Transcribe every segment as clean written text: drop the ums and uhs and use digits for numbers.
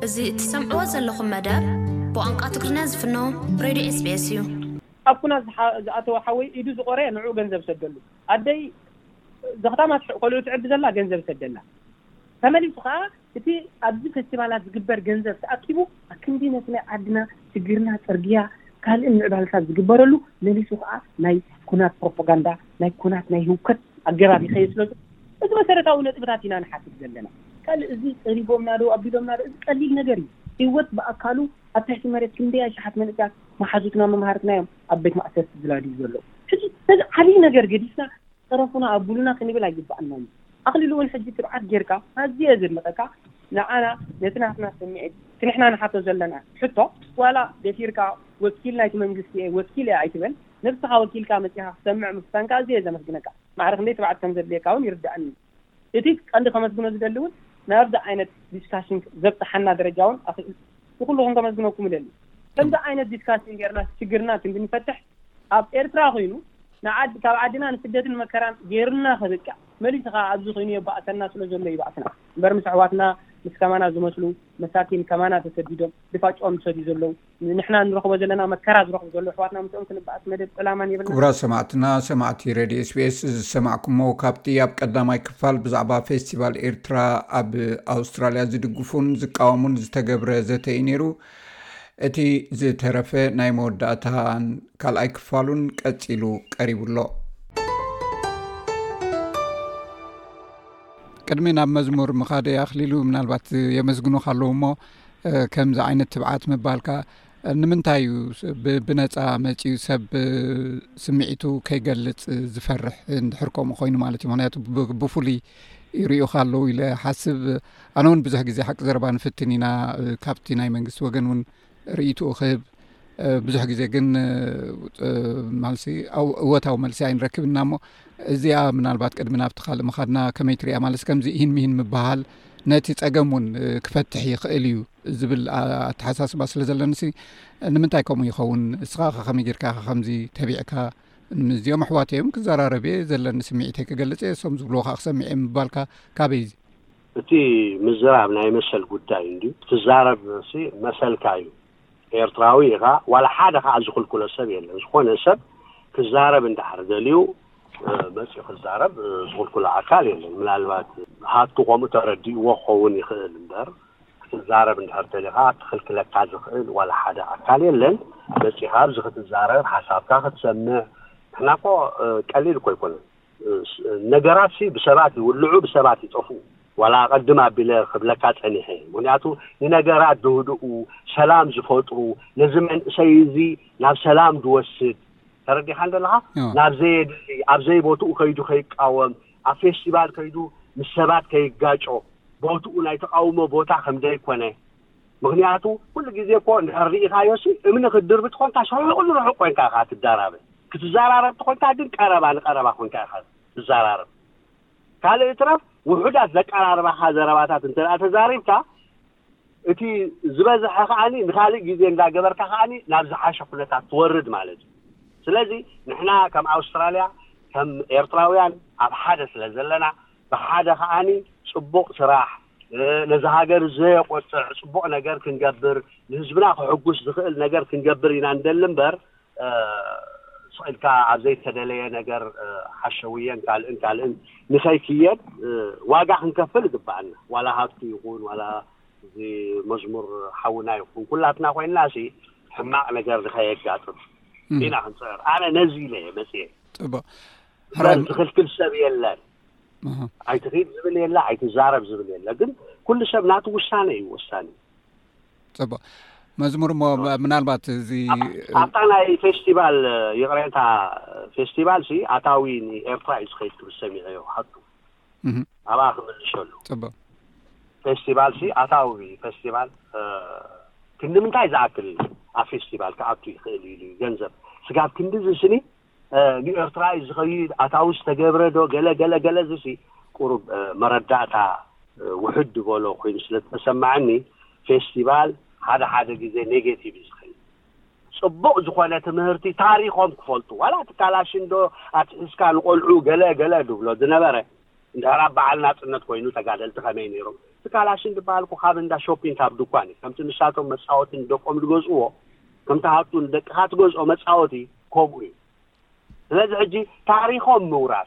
زي تسمعوا زلكم مدى بوانقات كرناز فنو راديو اس بي اس يو أكون أتوا حوي يدوز قرية نوع جنزب سدلو أدي زختامات قالوا تعب زلا جنزب سدلنا فمالي فقا تي أبدي فستيفالات جبر جنزب تأكيبو أكن دي نسمع عدنا تجرنا ترجيع قال إن البالسات جبروا له نلي فقا ناي كونات بروباغندا ناي كونات ناي هوكت أجرابي خيسلو بس ما سرتوا نتبتاتنا نحاسب زلنا قال إزاي قريبهم نارو أبيدهم نارو قليل نجري يوت بأكلوا أتحس مريت كندي أشحت من الناس ما حاجتنا ما مهارتنا يوم أبيت ما أساس بلادي زلوا هذا علينا جرجديسنا طرفنا أبولنا خلي بلا يجيب عنا أخلي له الحجة تبعت جركا هذه أزر متكا نعنا نتناحنا سمعت نحنا نحط زلنا حتى ولا بيشيركا وكيلنا يتمنجسي وكيلة عيتبن نفسها وكيل كامتها سمع مستنكا زي زي مسجنكا ما عرف ليه تبعت كم زليكا ونرد عني يتيك عندي 5 جنيه زدلون نبدأ عينة ديسكاشن زبط حنا درجاون أخي وكلهم كم زنوكم للي كم عينة ديسكاشن جرنا شجرنا تندي نفتح أب إيرترا خينو نعد كعادنا نسدد المكان جيرنا خذك ملي سخا عزو خيني بعثنا سلو زلوا يبعثنا برمس عواتنا مس كمانا زمسلو مساكين كمانا تسديدهم دفاعهم تسديدوا نحنا نروح زلنا مكراز نروح زلوا حواتنا متمكن بعث مدد سلامان يبلنا كبرى سمعتي راديو اس بي اس سمعكم مو كابتي اب قداماي كفال بزعبا فيستيفال إيرترا اب أستراليا زدقفون زقاومون زتقبر زتينيرو اتي زترفه ناي موداتا كالاي كفالون قتيلو قريب له قدمنا بمزمور مخادي اخليلو منالبات يمزغنو خالومو كم ذا عينت تبعات مبالكا نمنتايو بنصا مچي سب سمعيتو كيغلص زفرح حركم خوينو مالتي معناتو بفولي يريو خالو الى حسب انون بزح غزي حق زربان فتنينا كابتناي منغس وغنون ريتو خيب بزح غزي كن مالسي او وتاو مالسي عين ركبنامو ازيا منالبات قدمنا بتخال مخادنا كميتريا مالس كمزي هين مين مبحال ناتي صقمون كفتح يخاليو زبل اتحساس باسل زلنسي نمنتايكم يخون اسخاخ خمي جيركا خمزي تبيعكا مزيوم حواتيم كزراربي زلن سمعيتك قلصي سوم زبلوخ سمعي مبالكا كابيز تي مزراب ناي مسل قداي اندي تزارب سي مسل كايو إيرتراوي ولا حدا خازخل كل سب يلا زخون سب كزارب اندحر دليو بس يخزارب زخل كل عقال يلا ملالبات هات قوم تردي وخون يخل ندار كزارب اندحر دليو تخلك لك خازخل ولا حدا عقال يلا بس يخاب زخت الزارب حسابك تسمع احنا كو قليل كو يكون نغرات سي بسبات يولعوا بسبات يطفوا ولا قدما بلا خبلكات عنيه منياتو ينغرات دودو سلام زفطرو لازم سيزي ناب سلام دوسد تردي حندلها ناب زيد ابزي بوتو كيدو خيقاوم افيستيفال كيدو مسبات كيغاچو بوتو لاي تقاومو بوتا خمداي كونه مغنياتو كل غزي كو نري خايوسي امن خدر بتكون تاشو كل روح كوين كاخات الدرابه كتزارارب تكون تادين قربا كون كاخات تزارارب قال يترف وحدات زقراربا حزرباتات انت اتزاريبتا اتي زبزح خاني نخالي غزي اندا غبركا خاني نابزحا شفلتا تورد مالك سلازي نحنا كم أستراليا كم إيرتراويان اب حدث لزلنا بحاجه خاني صبوق صراح نزهاجر زي قص صبوق ነገር كنجبر لحزبنا حقوش زخل ነገር كنجبر ينا ندلمبر سئلك عزيت تدليه ነገር حشويا قال نخيكيات واقع نكفل دبعنا ولا هاتي يكون ولا زي مزمور حونا يكون كلاتنا خوينا شي حماق ነገር زخيقاتو هنا خنصير انا نزيله مسي طبعا حرام كل سب يلا اي تريد زبل يلا اي تزارب زبل يلا ግን كل شب ناتو وساني طبعا مزمور منالبات زي አጣና ፌስቲቫል የቅሬታ ፌስቲቫል ሲ አታዊን ኤርትራይስ ኸይት ብሰሚዑ ሐጡ አባኽ ምልሽሉ طبعا ፌስቲቫል ሲ አታዊ ፌስቲቫል ክንምንታይ ዝአክል ፌስቲቫል ከአቱ ይኽእል ገንዘብ ስጋብ ክንድዝስኒ ኤርትራይስ ኸይት አታውስ ተገብረዶ ገለ ዝሲ ቁሩብ መረዳታ ውሕድ ቦሎ ኮይኑ ስለተሰማዕኒ ፌስቲቫል هذا جزء نيجاتيف يسخن صبق زخانة تمهرتي تاريخهم كفلتو ولا تكالاشين دو أتسكان قلعو جلا دو لو دنبره إن رب على الناس إنه كوينو تقادل تخمينيرو تكالاشين دبالكو خابندا شوبينج كاب دوكاني كمت نساتو مصاوتين دقوم دغزو كمت هاتون دقات غزو مصاوتي كوموي ስለዚህ ሕጂ ታሪኾም ምውራስ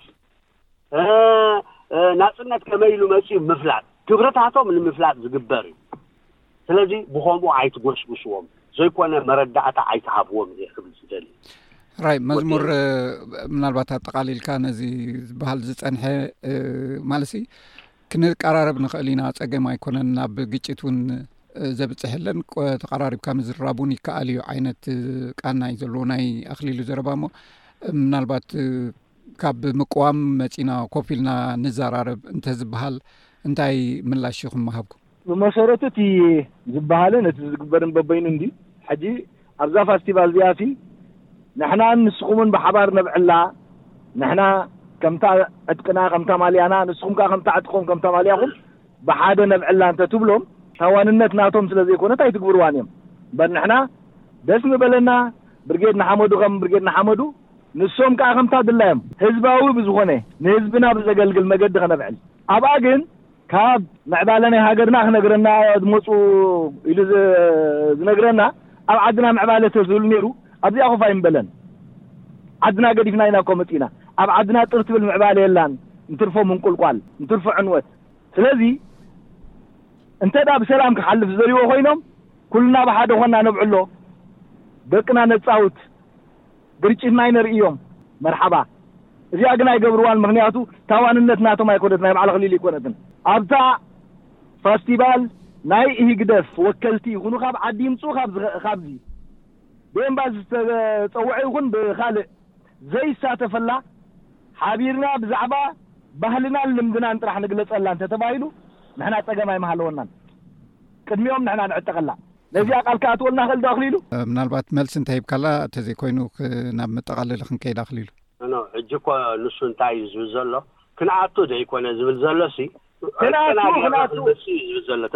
ናጽነት ከመይሉ መጽእ ምፍላጥ ክብረታቶም ንምፍላጥ ዝግበር እዩ ስለዚህ ብኸምኡ ኣይትጎስጉስዎም ዘይኮነ መረዳእታ ኣይትሃብዎም ዝብል ዝደሊ ራይ መዝሙር ምናልባት አጠቃሊልካ ነዚ ባህል ዝጸንሐ ማለሲ ክንቀራረብ ንኽእል ኢና ጸገም ኣይኮነን ናብ ግጭቱን ዘብጽሕለን ተቀራሪብካ ምዝራቡን ይከኣል እዩ ዓይነት ቃና እዩ ዘሎ ናይ ኣኽሊሉ ዘረባሞ ምናልባት ካብ ምቋም መጪና ኮፊልና ንዘራረብ እንተ ዝበሃል እንታይ ምላሽ ይኹም ማሃብኩም በመሰረቱ እቲ ዝበሃለን እቲ ዝግበርን በበይኑ እንዲ ሕጂ ኣብዛ ፌስቲቫል ዚያሲ ንሕና ንስኹምን ብሓባር ነብዕላ ንሕና ከምታ ዕጥቅና ከምታ ማልያና ንስኹም ካ ከምታ ዕጥቆም ከምታ ማልያኹም ብሓደ ነብዕላ እንተ ትብሎም ታዋንነት ናቶም ስለዘይኮነ እንታይ ትግብርዋን እዮም በር ንሕና ደስ ንበለና ብርጌድ ንሓመዱ ከም ብርጌድ ንሓመዱ ንሶም ካ ከምታ ድላዮም ህዝባዊ ብዝኾነ ንህዝብና ብዘገልግል መገዲ ኸነብዕል ኣብኣ ግን ካብ ምዕባለና ሃገርና ክነግረና ዝመፁ ኢሉ ዝነግረና ኣብ ዓድና ምዕባለ ተዝብል ነይሩ ኣብዚ ኣኹፋ ይምበለን ዓድና ገዲፍና ኢና ኮመፂና ኣብ ዓድና ጥር ትብል ምዕባለ የላን እንትርፎ ምንቁልቋል እንትርፎ ዕንወት ስለዚ እንተዳ ብሰላም ክሓልፍ ዘሪዎ ኮይኖም ኩልና ብሓደ ኾና ነብዕሎ ደቅና ነፃውት ግርጭትና ይነርእዮም መርሓባ እዚኣ ግን ኣይገብርዋን ምክንያቱ ታዋንነት ናቶም ኣይኮነት ናይ ባዕለ ኽሊል ይኮነትን ኣብታ ፌስቲቫል ናይ ይግደፍ ወከልቲ ይኹኑ ካብ ዓዲ ይምፁ ካብዚ ደምባ ዝፀውዑ ይኹን ብኻልእ ዘይሳተፈላ ሓቢርና ብዛዕባ ባህልና ልምድና እንጥራሕ ንግለጸላ እንተ ተባሂሉ ንሕና ፀገም ኣይመሃለወናን ቅድሚኦም ንሕና ንዕጠቐላ ነዚኣ ቃልካ ኣትወልና ኽእል ዶ ኣኽሊሉ ምናልባት መልሲ እንታይ ይብካላ ተዘይኮይኑ ናብ መጠቓለሊ ክንከይድ ኣኽሊሉ ሕጂ እኮ ንሱ እንታይ እዩ ዝብል ዘሎ ክንኣቱ ዘይኮነ ዝብል ዘሎ ሲ ክንኣቱ ዝብል ዘሎ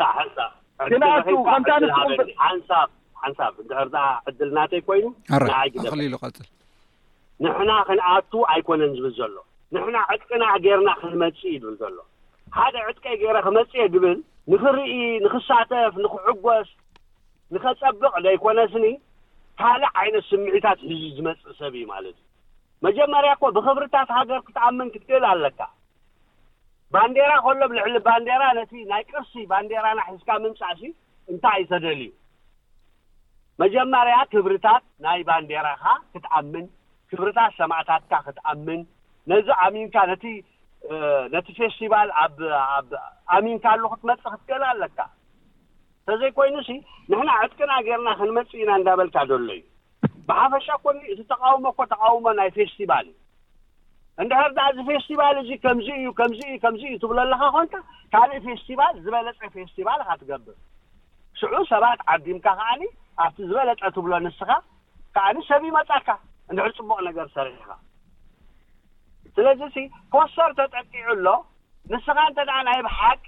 ሓንሳብ እንድሕር ዳ ዕድል ናተይ ኮይኑ ኣኽሊሉ ቀፅል ንሕና ክንኣቱ ኣይኮነን ዝብል ዘሎ ንሕና ዕጥቅና ጌርና ክንመጽእ ይብል ዘሎ ሓደ ዕጥቀይ ገይረ ክመጽእ ግብል ንኽርኢ ንኽሳተፍ ንኽዕጎስ ንኸጸብቕ ዘይኮነስኒ ካልእ ዓይነት ስምዒታት ሒዙ ዝመጽእ ሰብ እዩ ማለት እዩ መጀመርያ እኮ ብኽብርታት ሃገር ክትኣምን ክትክእል ኣለካ ባንዴራ ከሎ ብልዕሊ ባንዴራ ነቲ ናይ ቅርሲ ባንዴራና ሒዝካ ምምጻእሲ እንታይ ተደልዩ መጀመርያ ክብርታት ናይ ባንዴራኻ ክትኣምን ክብርታት ሰማዕታትካ ክትኣምን ነዚ ኣሚንካ ነቲ ፌስቲቫል ኣብ ኣሚንካ ኣሎ ክትመጽእ ክትክእል ኣለካ ተዘይኮይኑሲ ንሕና ዕጥቅና ጌርና ክንመጽእ ኢና እንዳበልካ ደሎ እዩ ብሓፈሻ ኮኒ እቲ ተቃውሞ እኮ ተቃውሞ ናይ ፌስቲቫል እዩ እንድሕር ዳ እዚ ፌስቲቫል እዚ ከምዚ እዩ ትብሎ ኣለኻ ኮንካ ካልእ ፌስቲቫል ዝበለፀ ፌስቲቫል ካ ትገብር ሽዑ ሰባት ዓዲምካ ከዓኒ ኣብቲ ዝበለፀ ትብሎ ንስኻ ከዓኒ ሰብ ይመጻካ እንድሕር ፅቡቕ ነገር ሰሪሕኻ ስለዚ ሲ ፖስተር ተጠቂዑሎ ንስኻ እንተ ደኣ ናይ ብሓቂ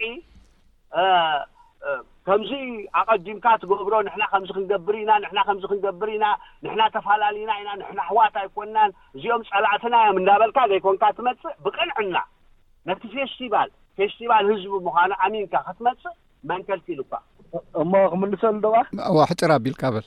ከምዚ ኣቐዲምካ ትገብሮ ንሕና ከምዚ ክንገብር ኢና ንሕና ተፈላለዩና ኢና ንሕና ኣሕዋት ኣይኮናን እዚኦም ጸላእትና እዮም እንዳበልካ ዘይኮንካ ትመጽእ ብቅንዕና ነቲ ፌስቲቫል ህዝቢ ምዃኑ ኣሚንካ ክትመጽእ መን ከልኪሉካ እሞ ክምልሰሉ ደዋ ሕጭር ኣቢልካ በል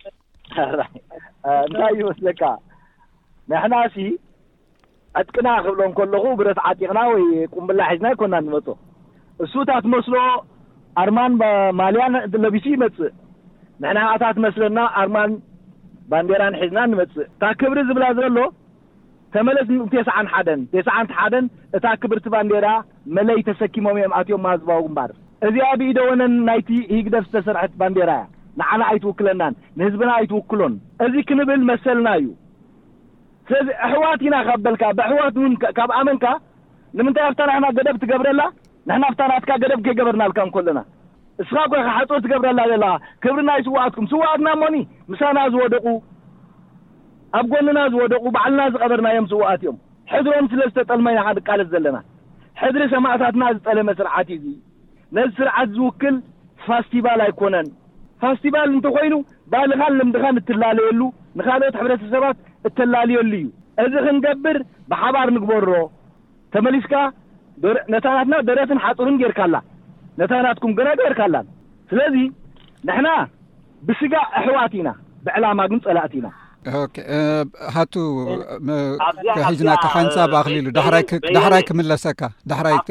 እንታይ ይመስለካ ንሕናሲ ዕጥቅና ክብሎም ከለኹ ብረት ዓጢቕና ወይ ቁምብላ ሒዝና ይኮና ንመጾ እሱታት መስሎ ኣርማን ማልያን ለቢሱ ይመጽእ ንሕና ኣታት መስለና ኣርማን ባንዴራን ሒዝና ንመጽእ እታ ክብሪ ዝብላ ዘሎ ተመለስ 91 እታ ክብርቲ ባንዴራ መለይ ተሰኪሞም እዮም ኣትዮም ማህዝባዊ ግንባር እዚኣ ብኢደወነን ናይቲ ይግደፍ ዝተሰርሐት ባንዴራ እያ ንዓና ኣይትውክለናን ንህዝብና ኣይትውክሎን እዚ ክንብል መሰልና እዩ ስለዚ ኣሕዋት ኢና ካበልካ ብኣሕዋት እውን ካብ ኣመንካ ንምንታይ ኣፍታ ንሕና ገደብ ትገብረላ ንሕና ኣፍታ ናትካ ገደብ ከይገበርናልካ እንከለና እስኻ ኮይኻ ሓፆር ትገብረላ ዘለኻ ክብርና ይስዋኣትኩም ስዋኣትና እሞኒ ምሳና ዝወደቑ ኣብ ጎንና ዝወደቑ ባዕልና ዝቐበርናዮም ስዋኣት እዮም ሕድሮም ስለ ዝተጠልመ ኢና ንቃለስ ዘለና ሕድሪ ሰማዕታትና ዝጠለመ ስርዓት እዩ ነዚ ስርዓት ዝውክል ፌስቲቫል ኣይኮነን ፌስቲቫል እንተኮይኑ ባህልኻን ልምድኻን እትላለየሉ ንኻልኦት ሕብረተሰባት እተላልየሉ እዩ እዚ ክንገብር ብሓባር ንግበሮ ተመሊስካ ነታናትና ደረትን ሓፁርን ጌርካላ نتاناتكم جنادر كلام سلازي نحنا بسجا أحواتنا بعلامة جنس ألاتنا اوكي هاتو حزنا كحنسا باخليلو دحرايك من لسكا دحرايك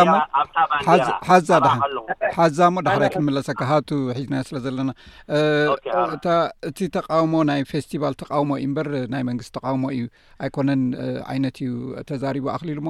حزامو دحرايك من لسكا هاتو حزنا سلازلنا تا تي تقاومو ناي فيستيفال تقاومو امبر ناي منغست تقاومو ايكونن عينتيو تزاريبو اخليلمو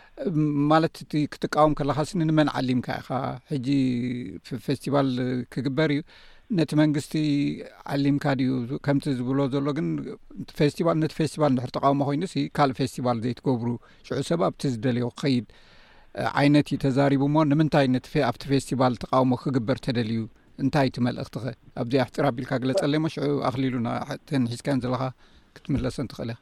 مالت تي كتقاوم كلخاسن من علمك اخا حجي في فيستيفال كغبريو نت منغستي علم كاديو كمت زبلو زلو ግን ፌስቲቫል ነት ፌስቲቫል እንድሕር ተቃውሞ ኮይኑሲ ካል ፌስቲቫል ዘይትገብሩ ሽዑ ሰባብ ትዝደልዮ ኸይድ ዓይነት ተዛሪቡሞ ንምንታይ ነት ኣብቲ ፌስቲቫል ተቃውሞ ክግበር ተደልዩ እንታይ ትመልእኽትኸ ኣብዚ ኣሕጥራ ቢልካ ግለጸለሞ ሽዑ ኣኽሊሉና ተን ሒዝካን ዘለኻ ክትምለሰን ትኽእልህ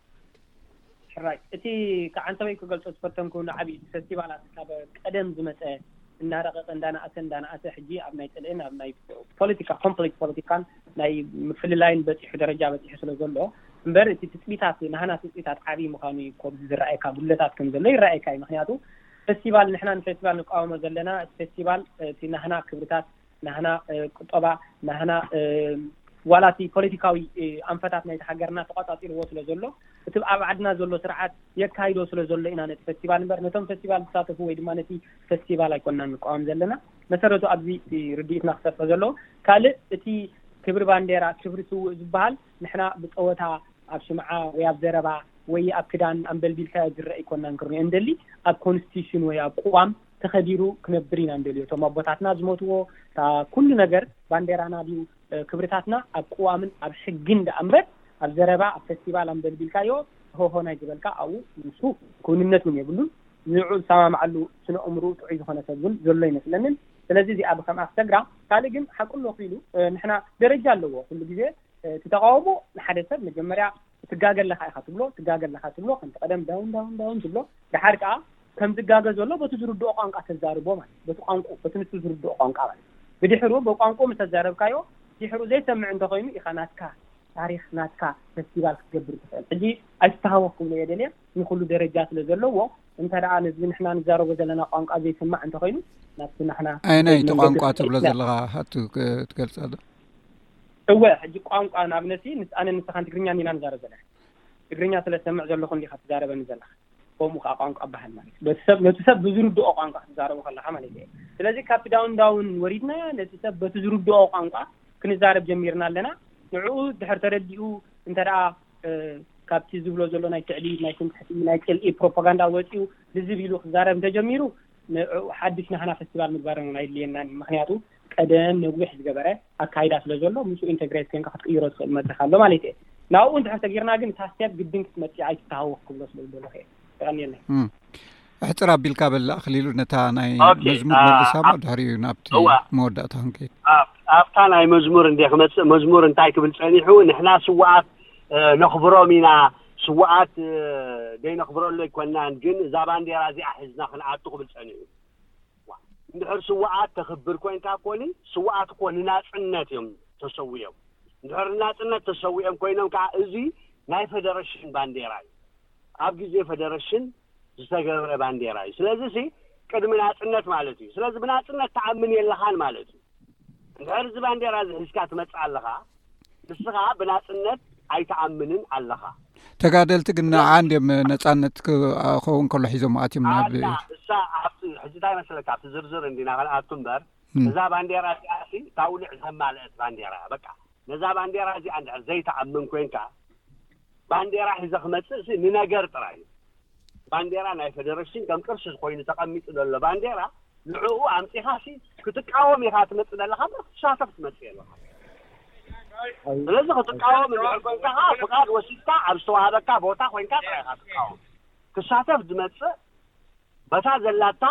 ራይ እቲ ከዓንተበይ ክገልጾ ትፈተንኩ ንዓቢ ፌስቲቫላት ካብ ቀደም ዝመፀ እናረቀቀ እንዳናአተ ሕጂ ኣብ ናይ ጥልእን ኣብ ናይ ፖለቲካ ኮምፕሊት ፖለቲካን ናይ ምፍልላይን በፂሑ ደረጃ በፂሑ ስለ ዘሎ እምበር እቲ ትፅቢታት ናህና ትፅቢታት ዓቢ ምዃኑ ኮብ ዝረአየካ ጉለታት ከም ዘሎ ይረአየካ ምክንያቱ ፌስቲቫል ንሕና ንፌስቲቫል ንቃወሞ ዘለና ፌስቲቫል እቲ ናህና ክብርታት ናህና ቁጠባ ናህና ዋላቲ ፖለቲካዊ አንፈታት ናይ ተሓገርና ተቆጣጢርዎ ስለ ዘሎ እቲ ኣብ ዓድና ዘሎ ስርዓት የካይዶ ስለ ዘሎ ኢና ነቲ ፌስቲቫል እምበር ነቶም ፌስቲቫል ተሳተፉ ወይ ድማ ነቲ ፌስቲቫል ኣይኮንና ንቃወም ዘለና መሰረቱ ኣብዚ ርዲኢትና ክሰፈ ዘሎ ካልእ እቲ ክብሪ ባንዴራ ክብሪ ስውእ ዝበሃል ንሕና ብፀወታ ኣብ ሽምዓ ወይ ኣብ ዘረባ ወይ ኣብ ክዳን ኣንበልቢልካ ዝረአ ይኮንና ንክርኒ እንደሊ ኣብ ኮንስቲቱሽን ወይ ኣብ ቁዋም ተኸዲሩ ክነብር ኢና እንደልዮ እቶም ኣቦታትና ዝሞትዎ ኩሉ ነገር ባንዴራና ድዩ ክብርታትና ኣብ ቁዋምን ኣብ ሕግን ደኣምበር ኣብ ዘረባ ኣብ ፌስቲቫል ኣንበልቢልካዮ ሆሆ ናይ ዝበልካ ኣው ንሱ ኩንነት ምን የብሉን ንዑ ሰማማዓሉ ስነ እምሩ ጥዑይ ዝኾነ ሰብን ዘሎ ይመስለንን ስለዚ እዚ ኣብ ከም ኣስተግራ ካልእ ግን ሓቁሎ ኺሉ ንሕና ደረጃ ኣለዎ ኩሉ ግዜ ተተቃውሞ ንሓደ ሰብ መጀመርያ ትጋገለኻ ኢኻ ትብሎ ከም ተቀደም ዳውን ትብሎ ድሓርቃ ከም ዝጋገ ዘሎ በቱ ዝርድኦ ቋንቋ ተዛርቦ ማለት በቱ ቋንቋ በትንሱ ዝርድኦ ቋንቋ ማለት ብድሕሩ በቋንቋ ምተዛረብካዮ ድሕሩ ዘይሰምዕ እንተኮይኑ ኢኻናትካ ታሪክ ናትካ ፌስቲቫል ክገብር ትኽእል ሕጂ ኣይተሃወኩም የደልየ ንኹሉ ደረጃ ስለ ዘለዎ እንተደኣ ነዚ ንሕና ንዛረቦ ዘለና ቋንቋ ዘይሰማዕ እንተኮይኑ ናትና ንሕና ኣይናይ ቋንቋ ትብሎ ዘለኻ ሃቱ ትገልጻዶ እወ ሕጂ ቋንቋ ናብነሲ ኣነ ንስኻን ትግርኛ ኒና ንዛረብ ዘለና ትግርኛ ስለሰምዕ ዘለኹ እንዲኻ ትዛረበኒ ዘለኻ ቆሙኻ ቋንቋ ባህል ማለት ነቲ ሰብ ብዝርድኦ ቋንቋ ትዛረቡ ከለኻ ማለት እዩ ስለዚ ካብ ዳውን ወሪድና ነቲ ሰብ በትዝርድኦ ቋንቋ ክንዛረብ ጀሚርና ኣለና ንዑ ድሕር ተረዲኡ እንተደኣ ካብቲ ዝብሎ ዘሎ ናይ ትዕሊድ ናይ ስንትሕቲ ናይ ቅልኢ ፕሮፓጋንዳ ወፂኡ ዝዝቢሉ ክዛረብ ተጀሚሩ ሓድሽ ናህና ፌስቲቫል ምግባርና ኣይድልየናን ምክንያቱ ቀደም ነጉሕ ዝገበረ ኣካይዳ ስለ ዘሎ ምስ ኢንተግሬት ኮንካ ክትቅይሮ ትኽእል መድረኽ ኣሎ ማለት እዩ ናብኡ እንድሕር ተጊርና ግን ታስያብ ግድን ክትመፅእ ኣይትተሃወክ ክብሎ ስለ ዘሎ ኸ ተቐኒየና احترا بالكابل أخليلو نتا ناي مزمور ملسامو دهريو نابتي مودة تانكيت أفتان ناي مزمور اندي خمس مزمور انتاي كبل سعنيحو نحنا سوات نخبرو مينا سوات دي نخبرو اللي كونان جن زابان دي رازي أحزنا خنعاتو كبل سعنيحو ندحر سوات تخبر كوين كاكولي سوات كون ناس عنات يوم تسويهم ندحر ناس عنات تسويهم كوينهم كاعزي ناي فدرشن بانديراي أبقي زي فدرشن ዝተገበረ ባንዴራ እዩ ስለዚህ ቅድም ናጽነት ማለት እዩ ስለዚህ ብናጽነት ተዓምን የለኻን ማለት እዩ እንድሕር እዚ ባንዴራ ዝሕዝካ ትመጽእ ኣለኻ ንስኻ ብናጽነት ኣይተዓምንን ኣለኻ ተጋደልቲ ግን ዓንድም ነጻነት ክኸውን ከሎ ሒዞም ኣትዮም ናብ እሳ ኣብቲ ሕዝታይ መስለካ ኣብቲ ዝርዝር እንዲና ካልኣቱ እምበር እዛ ባንዴራ እዚኣሲ ታውልዕ ዘማልአት ባንዴራ በቃ ነዛ ባንዴራ እዚኣ እንድሕር ዘይተዓምን ኮንካ ባንዴራ ሒዘ ክመጽእ ንነገር ጥራይ ባንዴራ ናይ ፌደሬሽን ከም ቅርሲ ኮይኑ ተቐሚጡ ዘሎ ባንዴራ ንዕኡ ኣምፂኻሲ ክትቃወም ኢኻ ትመጽእ ዘለኻ ክትሳተፍ ትመጽእ ኣለኻ ስለዚ ክትቃወም ኮይንካ ፍቃድ ወሲድካ ኣብ ዝተዋሃበካ ቦታ ኮይንካ ጥራይ ኢኻ ትቃወም ክሳተፍ ዝመጽእ በታ ዘላታ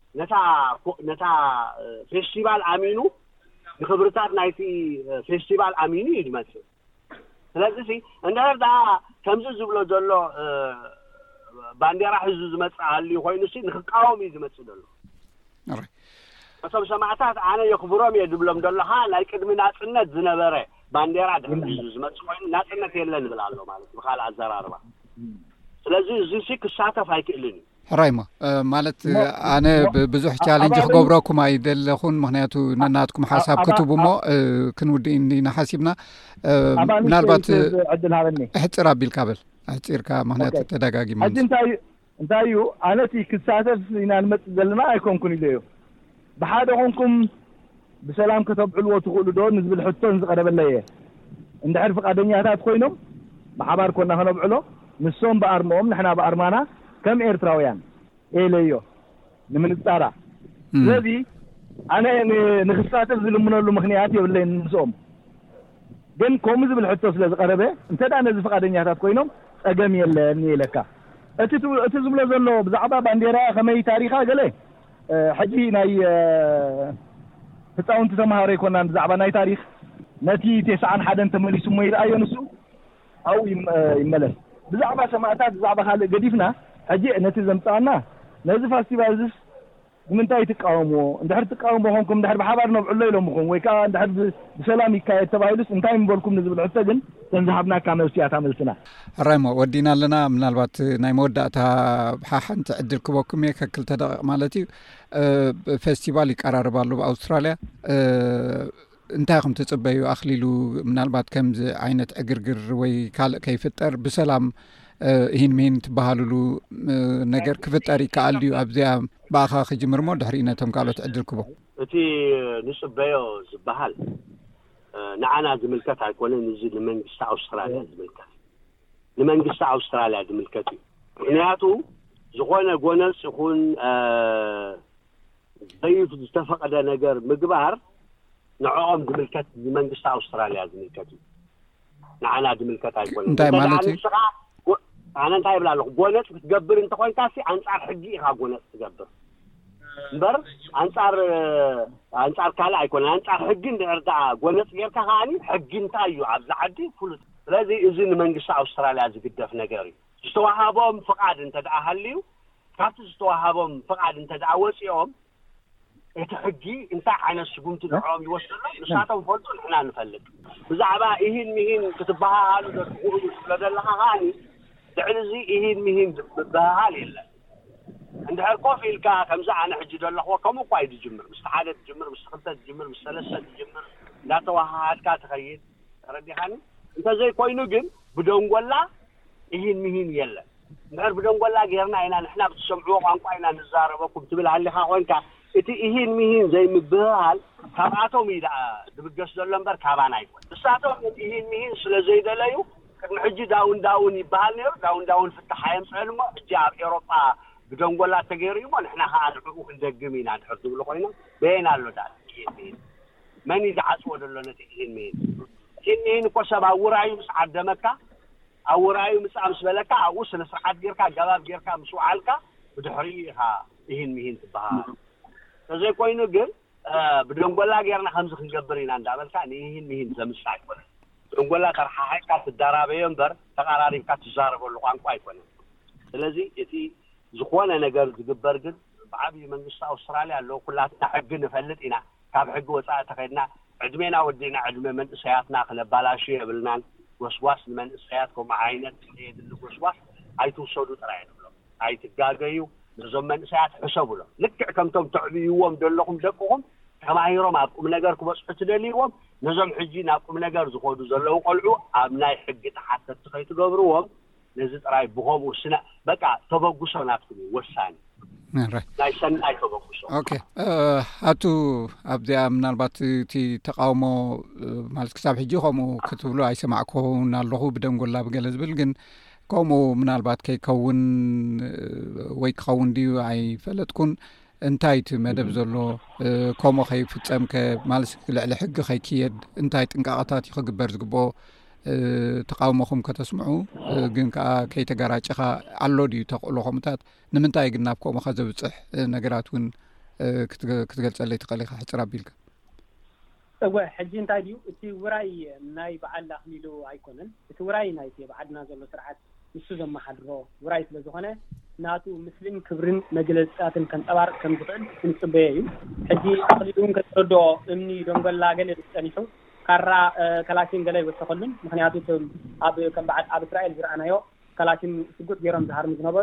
ነታ ፌስቲቫል ኣሚኑ ንክብርታት ናይቲ ፌስቲቫል ኣሚኑ እዩ ዝመጽእ ስለዚ እንድሕር ዳ ከምዚ ዝብሎ ዘሎ ባንዴራ ሕዙ ዝመጽእ ኣልዩ ኮይኑሲ ንክቃወም እዩ ዝመጽእ ዘሎ እቶም ሰማዕታት ኣነ የኽብሮም እየ ዝብሎም ዘለኻ ናይ ቅድሚ ናጽነት ዝነበረ ባንዴራ ድሕሪ ሕዙ ዝመጽእ ኮይኑ ናጽነት የለን ይብል ኣሎ ማለት ብካልእ ኣዘራርባ ስለዚ እዙሲ ክሳተፍ ኣይክእልን እዩ حرايمة مالت أنا بزح تشالنج خبركم أيدل خون مهنياتو نناتكم حساب كتب مو كنودي إني نحاسبنا من البات عدل هذا احترا بالكابل احتر كا مهنياتو تدقاقي منس انتايو أنا تي كساتف إن المت دلنا أيكم كوني ليو بحادكم بسلام كتب علوة تقولوا دون نزب الحطون قرب الليل عند عرف قادنياتات خوينهم بحبار كنا هنبعلو نسوم بأرمهم نحنا بأرمانا كم إيرتراويان إيه ليو من الطارة الذي أنا نخساتف زلمنا له مخنياتي ولا نسوم جن كومز بالحطوس لازق قربه أنت ده أنا زفق قادنياتات خوينهم أجمع اللي لك أتزم له زلوا بزعبة بانديرا خمي تاريخها قاله حجي ناي فتاون تسمعاري كنا بزعبة ناي تاريخ نتي 9 حدا تملي سمير أيون سو أو يملس بزعبة سماعتات بزعبة خالق قديفنا حجي نتي زمطانا نزف فاستيفالز من تاي تقاومو اندحر تقاومو هونكم اندحر بحبار نبعلو يلومكم ويكا اندحر بسلام يكايد تبايلس انتاي مبولكم نزبل عطا ግን تنزحبنا كامل سياتا الرايمو ودينا لنا من الوقت ناي موداتا بحاحن تعدل كبوكم يككل تدق مالتي فيستيفال يقرربالو بأستراليا انتاكم تتصبيو أخليلو من الوقت كمز عينة أقرقر ويكالق كيفتر بسلام هين مين تبهالو نجر كفتاري كالديو أبزيا باخا خجمر مو دحرينا تم قالوا تعدل كبو اتي نصبيو زبهال نعنا زملكت هيكونن نزيد لمنجست أستراليا زملكت لمنجست أستراليا زملكت معناتو زخونه غونس يكون ضيف اتفق على نجر مقبار نعوم زملكت لمنجست أستراليا زملكت نعنا زملكت هيكونن انتي مالتي أنا أنت يبلع له قونت بتقبل أنت خوين كاسي أنصار حقي خا قونت تقبل بر أنصار كلا يكون أنصار حقي نرجع قونت غير كهاني حقي أنت أيو عبد عدي فلوس لذي إذن من قصة أستراليا زي قدف نجاري استوهابهم فقعد أنت دعهليو كابت استوهابهم فقعد أنت دعوس يوم يتحقي أنت عين السجون تدعوهم يوصلنا نساتهم فلتوا نحنا نفلت بزعبا إهين مهين كتبها هالو تقولوا لدلها هاني تعلزي إهين مهين بهالي إلا عند هالقوفي الكا كمزة عن حجد الله هو كم قايد يجمر مستحالة تجمر مستخلطة تجمر مستلسة تجمر لا توهات كا تخيل ردي حاني انت زي كوينو جن بدون قولا إهين مهين يلا نهار بدون قولا غيرنا إنا نحنا بتسمعوه وانقوا إنا نزاربكم تبل هالي خاوانكا إتي إهين مهين زي مبهال كابعاتو ميدا دبقس دولنبر كابانا يقول بساتو إهين مهين سلا زي دلايو كان حجي داون يبهال نير داون في التحايم سعلمه جاب إيروبا بدون قولا تغيري ما نحنا هادعوه ندقمين عند حرطو بلقوينا بينا اللو دال إهين مهين من يدعسوا دلو نتيجين مهين إهين مهين كوسبا ورايو مسعد دمكا أو ورايو مسعمس بلكا أو سنسرحات جيركا جباب جيركا مسوعالكا بدحريها إهين مهين تبهال زي كوينو قل بدون قولا غيرنا خمسة نقبرين عند عملكا إهين مهين زمسا يكون نقول لك رح كات الدرابة ينبر تقارير كات الزارب واللقان قاي كونه. لذي يتي زخوانا نجار زجبر جد بعبي من قصة أستراليا لو كلها تحقنا فلتنا كاب حق وساعة تخيلنا عدمنا ودينا عدم من سياتنا خل بلاشية بالنان وسواس من سياتكم عينة تيد الوسواس هاي توصلوا تراين له هاي تجاجيو نظام من سيات حسبوا له لك كم تم تعبيوهم دلهم دقهم كما هيرم أبقوا نجاركم بس حتدليهم نظام حجينا أبقوا نجار زخودوا زلوا قلعوا أبناء حق حتى تخيل تجبروهم نزت راي بهم والسنة بقى تبغوا نفسهم وساني لا يسن أي تبغوا أوكي هاتو أبدأ من البات تي تقاومو مالك كتاب حجيهم وكتبوا أي سمعكم نالله بدهم نقول لا بجلس بلجن كومو من البات كي كون ويكون دي أي فلتكون انتايت مدب زلو كومو خي فتسام كمالس لحق خي كيد انتايت انقاطات يخبر زقبو تقاومكم كتسمعوا ግን ከ ከይተጋራጨኻ አሎ ዲዩ ተቆሎኹምታት ንምንታይ ግን ናብ ኮሞ ኸዘብጽሕ ነገራት ውን ክትገልጸለይ ትቀሊኻ ሕጽራ ቢልካ እወ ሕጂ እንታይ ዲዩ እቲ ውራይ ናይ በዓል ኣኽሊሉ ኣይኮነን እቲ ውራይ ናይ በዓድና ዘሎ ስርዓት ንሱ ዘመሓድሮ ውራይ ስለ ዝኾነ ናቱ ምስልን ክብርን መግለጻትን ከንጠባር ከም ዝኽእል ክንጽበየ እዩ ሕጂ ኣኽሊሉን ከተረድኦ እምኒ ደንጎላ ገለ ዝጸኒሑ ካራ ከላሽን ገለ ይወሰኸሉን ምክንያቱ ኣብ ከም በዓል ኣብ እስራኤል ዝረአናዮ ከላሽን ስጉጥ ገይሮም ዝሃርሙ ዝነበሩ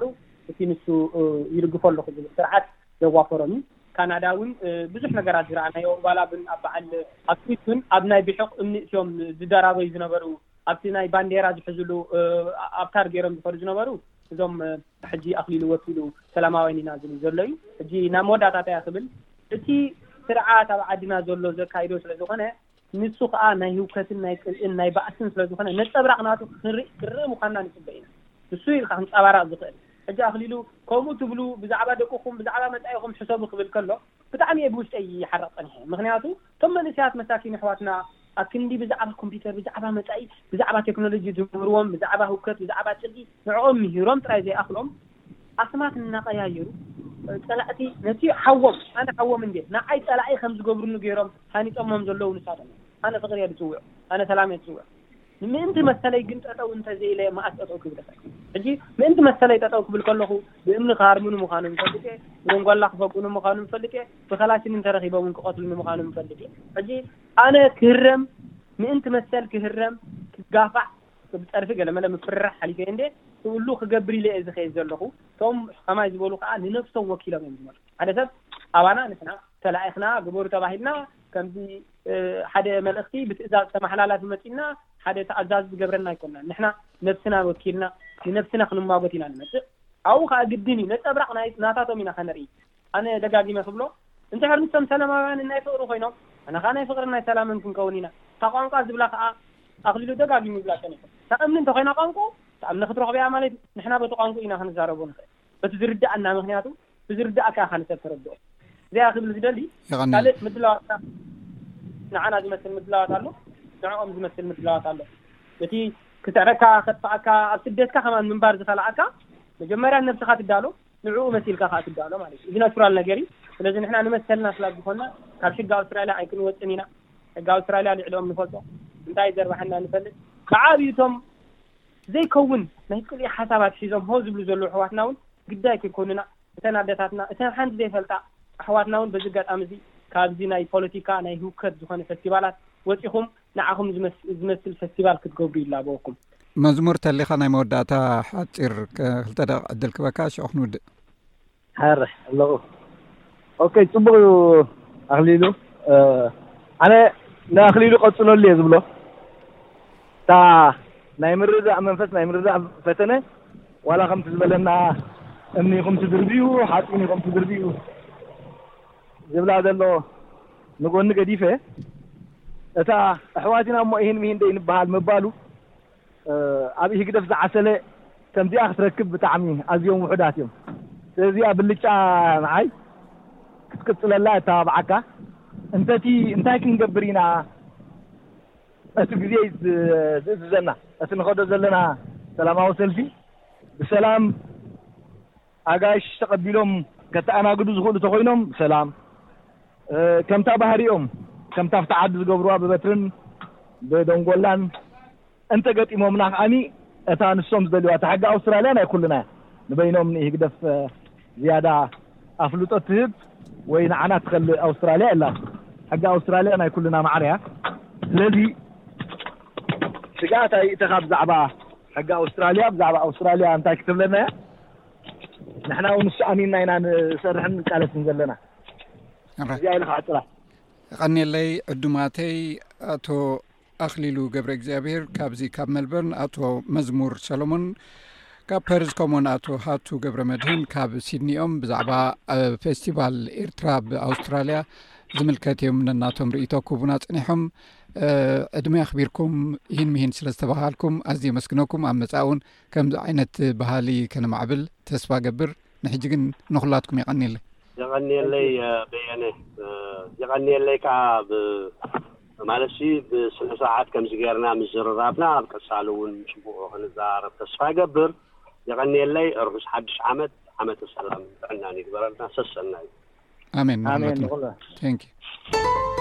እቲ ንሱ ይርግፈሉ ዝብል ስርዓት ዘዋፈሮም ካናዳውን ብዙሕ ነገራት ዝረኣናዮ ባላብን ኣብ በዓል ኣክቲቭን ኣብ ናይ ብሕቕ እምኒእትዮም ዝደራበዩ ዝነበሩ ኣብቲ ናይ ባንዴራ ዝሕዝሉ ኣብታር ገይሮም ዝፈሩ ዝነበሩ እዞም ሕጂ ኣኽሊሉ ወኪሉ ሰላማውያን ኢና ዝብል ዘሎ እዩ ሕጂ ናብ መወዳእታ ክብል እቲ ስርዓት ኣብ ዓድና ዘሎ ዘካይዶ ስለ ዝኾነ ንሱ ከዓ ናይ ህውከትን ናይ ቅልእን ናይ ባእስን ስለ ዝኾነ ነፀብራቕ ናቱ ክርኢ ምዃንና ንፅበ ኢና ንሱ ኢልካ ክንፀባራቕ ዝኽእል ሕጂ ኣኽሊሉ ከምኡ ትብሉ ብዛዕባ ደቁኹም ብዛዕባ መጻኢኹም ሕሰቡ ክብል ከሎ ብጣዕሚ እየ ብውሽጠይ ይሓረቕ ፀኒሐ ምክንያቱ እቶም መንእስያት መሳኪን ኣሕዋትና ኣብ ክንዲ ብዛዕባ ኮምፒተር ብዛዕባ መጻኢ ብዛዕባ ቴክኖሎጂ ዝምህርዎም ብዛዕባ ህውከት ብዛዕባ ፅልኢ ንዕኦም ምሂሮም ጥራይ ዘይኣኽሎም ኣስማት እናቐያየሩ ፀላእቲ ነቲ ሓዎም ኣነ ሓዎም እንዴ ንዓይ ፀላኢ ከም ዝገብሩሉ ገይሮም ሃኒፆሞም ዘለዉ ንሳቶም ኣነ ፍቅሪ እየ ዝፅውዕ ኣነ ሰላም እየ ዝፅውዕ ምእንቲ መሰለይ ግን ጠጠው እንተዘይለ ማኣት ጠጠው ክብል ሕጂ ምእንቲ መሰለይ ጠጠው ክብል ከለኹ ብእምኒ ክሃርሙኑ ምዃኑ ንፈልጥ እየ ብጎንጓላ ክፈቁኑ ምዃኑ ንፈልጥ እየ ብኸላሽን እንተረኺቦም ክቐትሉኒ ምዃኑ ንፈልጥ እየ ሕጂ ኣነ ክህረም ምእንቲ መሰል ክህረም ክጋፋዕ ብፀርፊ ገለመለ ምፍርራሕ ሓሊፈ እንዴ ትብሉ ክገብር ኢለ እየ ዝኸይድ ዘለኹ እቶም ከማይ ዝበሉ ከዓ ንነፍሶም ወኪሎም እዮም ዝመፁ ሓደ ሰብ ኣባና ንሕና ተላኢኽና ግበሩ ተባሂልና ከምዚ ሓደ መልእኽቲ ብትእዛዝ ተመሓላላፊ መፂና ሓደ ተኣዛዝ ዝገብረና ኣይኮንናን ንሕና ነፍስና ወኪልና ንነፍስና ክንማጎት ኢና ንመፅእ ኣብኡ ከዓ ግድን እዩ ነፀብራቕ ናታቶም ኢና ከነርኢ ኣነ ደጋጊመ ክብሎ እንተሕር ንሶም ሰላማውያን ናይ ፍቕሪ ኮይኖም ኣነ ከዓ ናይ ፍቕርን ናይ ሰላምን ክንከውን ኢና እታ ቋንቋ ዝብላ ከዓ ኣኽሊሉ ደጋጊሙ ይብላ ፀኒሑ እታ እምኒ እንተኮይና ቋንቋ እታ እምኒ ክትረኽበያ ማለት ንሕና በቲ ቋንቋ ኢና ክንዛረቦ ንኽእል በቲ ዝርዳእና ምክንያቱ ብዝርዳእካ ካንሰብ ተረድኦ እዚኣ ክብል ዝደሊ ካልእ ምድላዋት ንዓና ዝመስል ምድላዋት ኣሎ ንዕኦም ዝመስል ምድላዋት ኣሎ እቲ ክትዕረካ ከጥፋእካ ኣብ ስደትካ ከማን ምንባር ዝኸላእካ መጀመርያ ነፍስኻ ትዳሎ ንዕኡ መሲልካ ከዓ ትዳሎ ማለት እዩ እዚ ናቹራል ነገር እዩ ስለዚ ንሕና ንመሰልና ስላዝኾና ካብ ሕጊ ኣውስትራልያ ኣይክንወፅን ኢና ሕጊ ኣውስትራልያ ልዕሊኦም ንፈልጦ እንታይ ዘርባሕና ንፈልጥ ብዓብዩቶም ዘይከውን ናይ ቅልኢ ሓሳባት ሒዞም ሆ ዝብሉ ዘለዉ ኣሕዋትና እውን ግዳይ ከይኮኑና እተን ኣደታትና እተን ሓንቲ ዘይፈልጣ ኣሕዋትና እውን በዚ ኣጋጣሚ እዚ ካብዚ ናይ ፖለቲካ ናይ ህውከት ዝኾነ ፌስቲቫላት ወፂኹም ንዓኹም ዝመስል ፌስቲቫል ክትገብሩ ይላበወኩም መዝሙር ተሊኻ ናይ መወዳእታ ሓፂር ክልተ ደቂቃ ዕድል ክበካ ሽዑ ክንውድእ ሓርሕ ኣለኹ ኦኬ ፅቡቅ እዩ ኣኽሊሉ ኣነ ንኣኽሊሉ ቀፅለሉ እየ ዝብሎ እታ ናይ ምርዳእ መንፈስ ናይ ምርዳእ ፈተነ ዋላ ከምቲ ዝበለና እምኒ ኢኹም ትድርብዩ ሓፂን ኢኹም ትድርብዩ ዝብላ ዘሎ ንጎኒ ገዲፈ እታ ኣሕዋትና እሞ ይህን ምሂን ደይ ንበሃል ምባሉ ኣብ ህግደፍ ዝዓሰለ ከምዚኣ ክትረክብ ብጣዕሚ ኣዝዮም ውሑዳት እዮም ስለዚኣ ብልጫ ንዓይ ክትቅፅለላ እታ ብዓካ እንታይ ክንገብር ኢና እቲ ግዜ ዝእዝዘና እቲ ንኸዶ ዘለና ሰላማዊ ሰልፊ ብሰላም ኣጋይሽ ተቐቢሎም ከተኣናግዱ ዝኽእሉ ተኾይኖም ብሰላም ከምታ ባህሪኦም ከምታ ኣብቲ ዓዲ ዝገብርዋ ብበትርን ብደንጎላን እንተገጢሞምና ከዓኒ እታ ንሶም ዝደልዋ እታ ሕጊ ኣውስትራልያ ናይ ኩልና ንበይኖም ንህግደፍ ዝያዳ ኣፍልጦ ትህብ ወይ ንዓና ትኸልእ ኣውስትራልያ ኣላ ሕጊ ኣውስትራልያ ናይ ኩልና ማዕርያ ስለዚ ስጋእታ ኢተኻ ብዛዕባ ሕጊ ኣውስትራልያ ብዛዕባ ኣውስትራልያ እንታይ ክትብለና እያ ንሕና እውን ንሱ ኣሚንና ኢና ንሰርሕን ቃለስን ዘለና እዚኣ ኢልካ ዕፅላ ቀኒለይ ዕዱማተይ ኣቶ ኣኽሊሉ ገብረ እግዚኣብሔር ካብዚ ካብ መልበርን ኣቶ መዝሙር ሰሎሞን ካብ ፐርዝ ከምኡውን ኣቶ ሃቱ ገብረ መድህን ካብ ሲድኒኦም ብዛዕባ ፌስቲቫል ኤርትራ ብኣውስትራልያ ዝምልከት እዮም ነናቶም ርእቶ ክቡና ፀኒሖም ዕድመ ኣኽቢርኩም ይህን ምሂን ስለ ዝተባሃልኩም ኣዝየ መስግነኩም ኣብ መጻእውን ከምዚ ዓይነት ባህሊ ከነማዕብል ተስፋ ገብር ንሕጂ ግን ንኹላትኩም ይቐኒለይ يغني لي كاب مالشي بسنة ساعات كم زجرنا من زرابنا بكسالون شبوع نزار تصفى قبر يغني لي الرش حدش عمد السلام عنا نقبلنا سسنا آمين. Thank you.